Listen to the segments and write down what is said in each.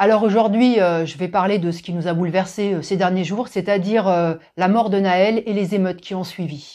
Alors aujourd'hui, je vais parler de ce qui nous a bouleversés ces derniers jours, c'est-à-dire la mort de Nahel et les émeutes qui ont suivi.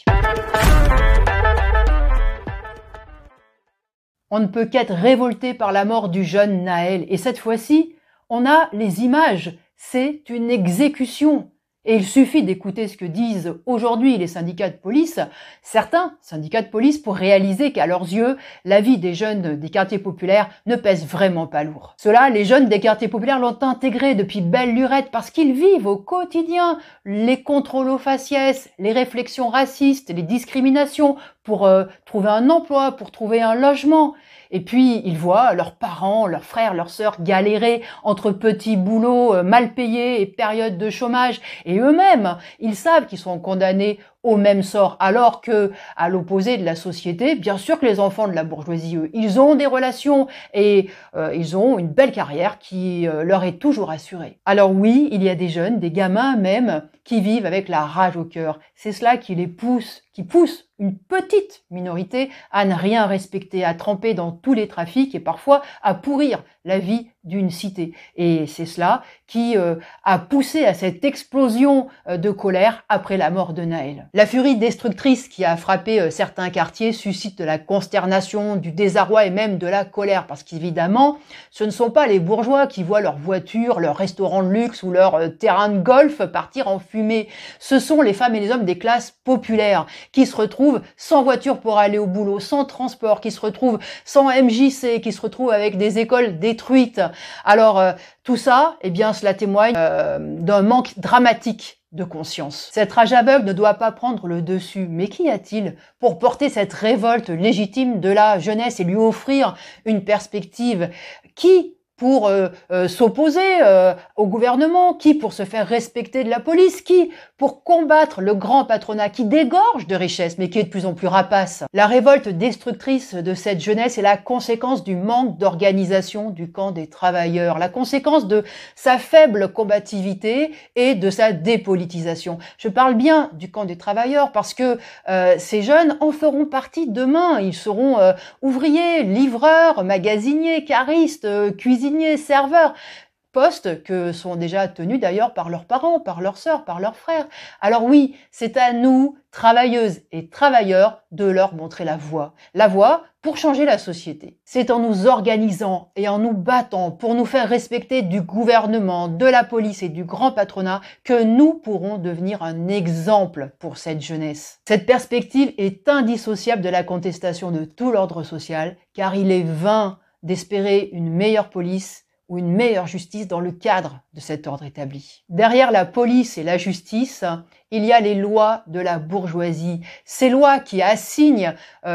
On ne peut qu'être révolté par la mort du jeune Nahel. Et cette fois-ci, on a les images. C'est une exécution. Et il suffit d'écouter ce que disent aujourd'hui les syndicats de police, certains syndicats de police, pour réaliser qu'à leurs yeux, la vie des jeunes des quartiers populaires ne pèse vraiment pas lourd. Cela, les jeunes des quartiers populaires l'ont intégré depuis belle lurette parce qu'ils vivent au quotidien les contrôles aux faciès, les réflexions racistes, les discriminations pour trouver un emploi, pour trouver un logement. Et puis, ils voient leurs parents, leurs frères, leurs sœurs galérer entre petits boulots mal payés et périodes de chômage. Et eux-mêmes, ils savent qu'ils sont condamnés au même sort, alors que, à l'opposé de la société, bien sûr que les enfants de la bourgeoisie, eux, ils ont des relations et ils ont une belle carrière qui leur est toujours assurée. Alors oui, il y a des jeunes, des gamins même, qui vivent avec la rage au cœur. C'est cela qui les pousse, qui pousse une petite minorité à ne rien respecter, à tremper dans tous les trafics et parfois à pourrir la vie d'une cité. Et c'est cela qui a poussé à cette explosion de colère après la mort de Nahel. La furie destructrice qui a frappé certains quartiers suscite de la consternation, du désarroi et même de la colère, parce qu'évidemment, ce ne sont pas les bourgeois qui voient leur voiture, leur restaurant de luxe ou leur terrain de golf partir en fumée. Ce sont les femmes et les hommes des classes populaires qui se retrouvent sans voiture pour aller au boulot, sans transport, qui se retrouvent sans MJC, qui se retrouvent avec des écoles détruites. Alors, tout ça, eh bien, cela témoigne d'un manque dramatique de conscience. Cette rage aveugle ne doit pas prendre le dessus. Mais qu'y a-t-il pour porter cette révolte légitime de la jeunesse et lui offrir une perspective? Qui pour s'opposer au gouvernement? Qui pour se faire respecter de la police? Qui pour combattre le grand patronat qui dégorge de richesses mais qui est de plus en plus rapace? La révolte destructrice de cette jeunesse est la conséquence du manque d'organisation du camp des travailleurs, la conséquence de sa faible combativité et de sa dépolitisation. Je parle bien du camp des travailleurs parce que ces jeunes en feront partie demain. Ils seront ouvriers, livreurs, magasiniers, caristes, cuisiniers, serveurs, postes que sont déjà tenus d'ailleurs par leurs parents, par leurs sœurs, par leurs frères. Alors oui, c'est à nous, travailleuses et travailleurs, de leur montrer la voie pour changer la société. C'est en nous organisant et en nous battant pour nous faire respecter du gouvernement, de la police et du grand patronat que nous pourrons devenir un exemple pour cette jeunesse. Cette perspective est indissociable de la contestation de tout l'ordre social, car il est vain d'espérer une meilleure police ou une meilleure justice dans le cadre de cet ordre établi. Derrière la police et la justice, il y a les lois de la bourgeoisie. Ces lois qui assignent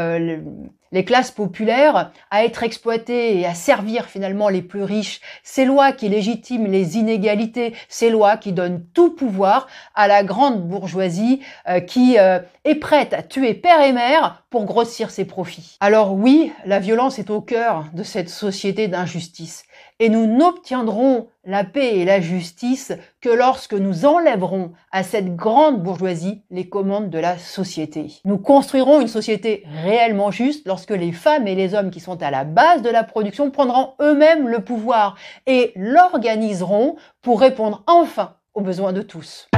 les classes populaires à être exploitées et à servir finalement les plus riches. Ces lois qui légitiment les inégalités. Ces lois qui donnent tout pouvoir à la grande bourgeoisie qui est prête à tuer père et mère pour grossir ses profits. Alors oui, la violence est au cœur de cette société d'injustice. Et nous n'obtiendrons la paix et la justice que lorsque nous enlèverons à cette grande bourgeoisie les commandes de la société. Nous construirons une société réellement juste lorsque les femmes et les hommes qui sont à la base de la production prendront eux-mêmes le pouvoir et l'organiseront pour répondre enfin aux besoins de tous.